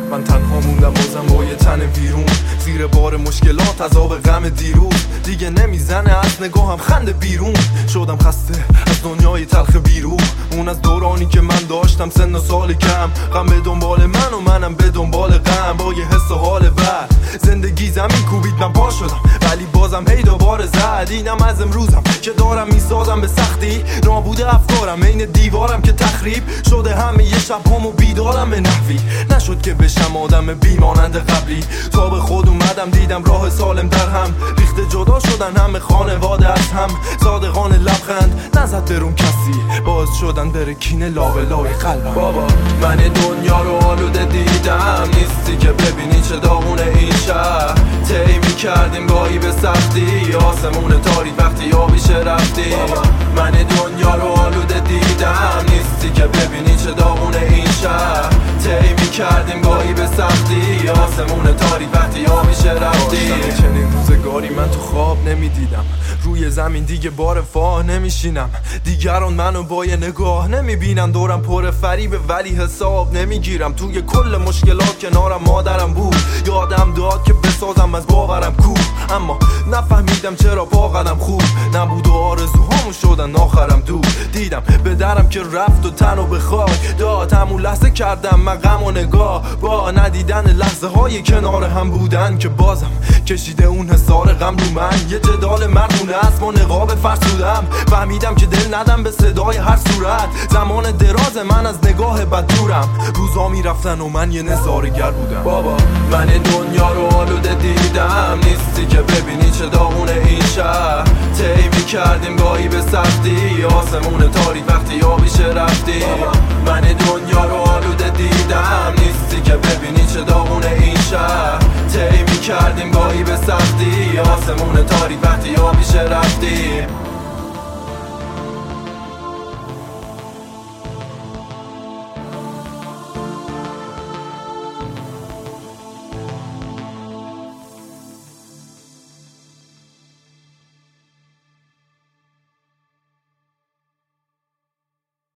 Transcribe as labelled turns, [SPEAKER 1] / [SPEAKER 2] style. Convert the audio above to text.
[SPEAKER 1] من تنها موندم بازم با یه تن ویرون، زیر بار مشکلات عذاب غم دیروز. دیگه نمیزنه از نگاهم خنده بیرون، شدم خسته از دنیای تلخ بیرون. اون از دورانی که من داشتم سن و سال کم، غم به دنبال من و منم به دنبال غم. با یه حس و حال بد زندگی زمین کوبید، من پا شدم ولی بازم هی دوباره زد. اینم از امروزم که دارم میسازم به سختی، نابود افکارم عین دیوارم که تخریب شده. همه یه شب همو بیدارم به نحوی، نشد که بشم آدم بیمانند قبلی. تا به خود اومدم دیدم راه سالم در هم ریخته، جدا شدن همه خانواده از هم. صادقانه لبخند نزد درون کسی، باز شدن بره کینه لابلای قلبم. بابا من دنیا رو آلوده دیدم، نیستی که ببینی چه داغونه این شهر. طی می‌کردیم گاهی به سختی، آسمون تاریک وقتی آبیشه رفتی. من دنیا رو آلوده دیدم، نیستی که ببینی چه داغونه این شهر. طی می‌کردیم گاهی به سختی، آسمون تاریک وقتی آبیشه رفتی. چنین روزگاری من تو خواب نمیدیدم، روی زمین دیگه بار فاه نمیشینم. دیگران منو با یه نگاه نمیبینن، دورم پر فریبه ولی حساب نمیگیرم. توی کل مشکلات کنارم مادرم بود، یادم داد که بسازم از باورم کو. اما نفهمیدم چرا با قدم خوب نبود و آرزوهامو شدن آخرم دور. دیدم به درم که رفت و تنو به خاک داد، همون لحظه کردم من غم و نگاه با ندیدن لحظه های کنار هم بودن که بازم کشیده اون حصار غم رو من. یه جدال مردونه است با نقاب فرسودم، فهمیدم که دل ندم به صدای هر صورت. زمان دراز من از نگاه بد دورم، روزا میرفتن و من یه نظاره‌گر بودم. بابا من دنیا رو آلوده دیدم، نیستی که ببینی چه داغونه این شهر. طی می‌کردیم گاهی به سختی، آسمون تاریک وقتی آبیشه رفتی. من دنیا رو